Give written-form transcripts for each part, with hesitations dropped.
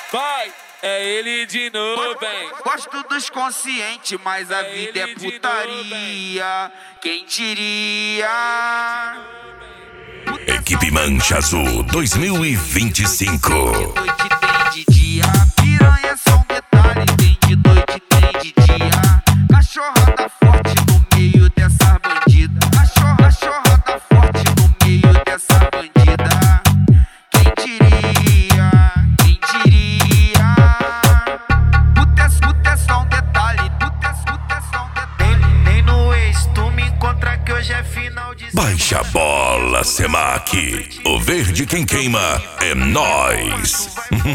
Vai, é ele de novo, hein? Gosto dos conscientes, mas a vida é putaria. Quem diria? Equipe Mancha Azul 2025. Noite tem de dia, piranha é só um detalhe. Tem de noite, tem de dia. Cachorrada forte no meio dessa bandida. Cachorrada forte no meio dessa bandida. Quem diria? Quem diria? Puta é só um detalhe. Puta é só um detalhe. Nem no ex tu me encontra que hoje é final de Baixa a bola, Semac. O verde quem queima é nós.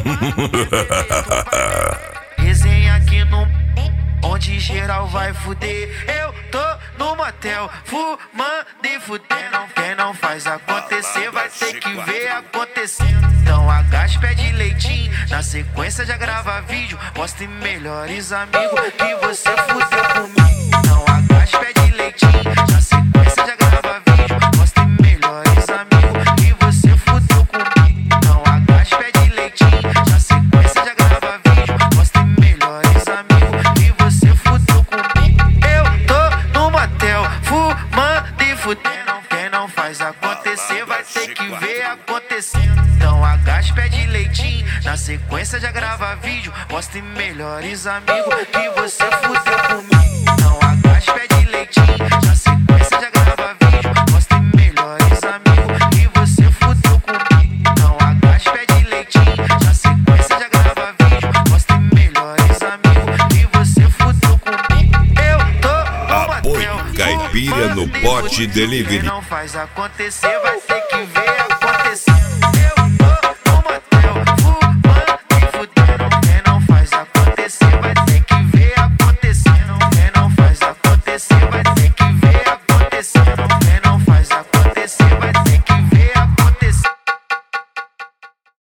resenha aqui no onde geral vai fuder. Eu tô no motel fumando e fudendo. Quem não faz acontecer vai ter que ver acontecendo. Então agacha, pede leitinho, na sequência já grava vídeo. Mostre melhores amigos que você fudeu comigo. Então agacha, pede leitinho, na sequência já grava vídeo. Mostre melhores amigos que você fudeu comigo. Então agacha, pede leitinho, na sequência já grava vídeo. Mostre melhores amigos que você fudeu comigo. Eu tô no motel fumando e fudendo. Quem não faz acontecer vai ter que ver acontecendo. Então agacha, pede leitinho, na sequência já grava vídeo. Mostre melhores amigos que você fudeu comigo. Então agacha, pede leitinho, na sequência já grava vídeo. Mostre melhores amigos que você fudeu comigo. Então agacha, pede leitinho, na sequência já grava vídeo. Mostre melhores amigos que você fudeu comigo. Eu tô no Apoio motel Caipira no fumando e Pote fudendo. Delivery. Quem não faz acontecer vai ter que ver acontecendo.